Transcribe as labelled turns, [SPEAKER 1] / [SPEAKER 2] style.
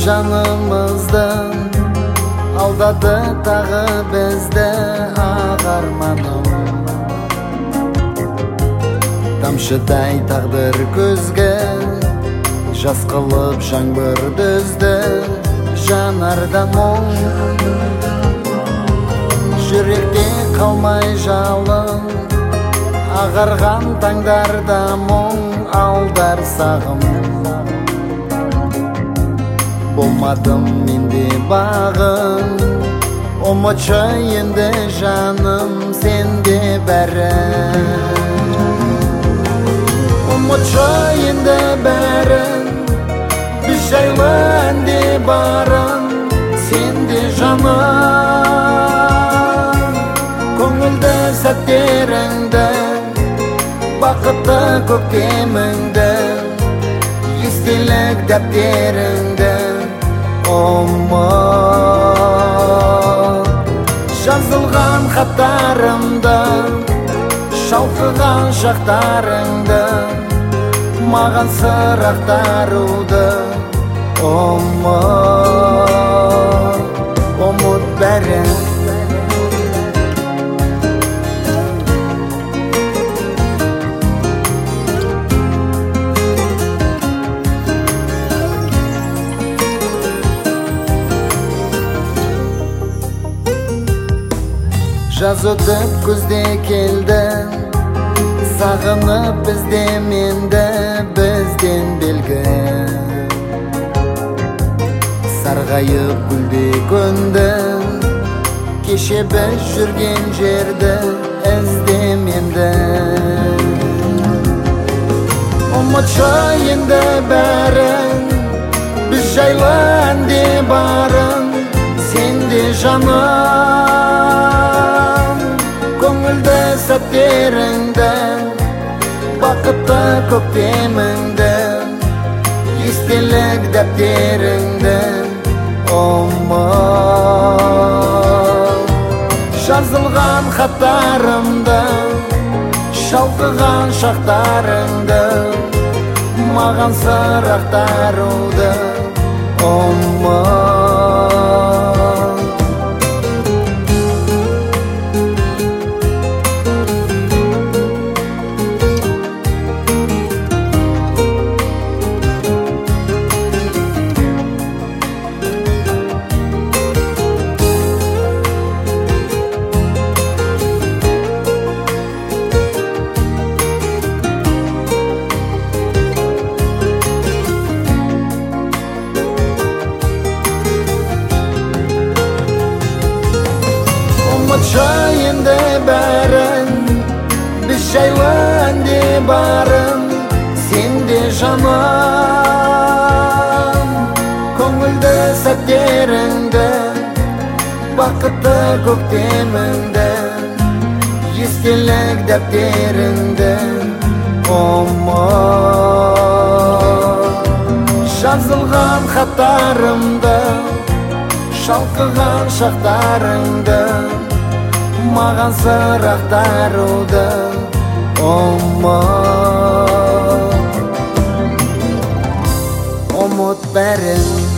[SPEAKER 1] Жанымыздың алдады тағы бізді ақ арманым. Тамшыдай тағдыр көзге жас қылып жаңбыр дүзді. Жанардан мұң жүректе қалмай жалын, ағарған таңдарда мұң алдар сағым. Болмадым менде бағым, ұмытшы енді жаным сенде бәрі. Ұмытшы енді бәрін, біз жайлы әнде барын сенде жаным. Көңілді сәттеріңді, бақытты көктеміңді, естелік дәптеріңді ұмыт. Жазылған хаттарымды, шалқыған шақтарыңды, маған сыр ақтаруды ұмыт. Ұмыт бәрін. Жаз өтіп күзде келді, сағынып іздеменді бізден белгі. Сарғайып гүлде көнді, кеше біз жүрген жерді іздеменді. Ұмытшы енді бәрін, біз жайлы әнде барын сенде жаным. Көңілді сәттеріңді, бақытты көктеміңді, естелік дәптеріңді ұмыт. Жазылған хаттарымды, шалқыған шақтарыңды, маған сыр ақтаруды ұмыт. Ұмытшы енді бәрін, біз жайлы әнде барын сенде жаным. Көңілді сәттеріңді, бақытты көктеміңді, естелік дәптеріңді ұмыт. Жазылған хаттарымды, шалқыған шақтарыңды, маған сыр ақтаруды ұмыт. Ұмыт бәрін.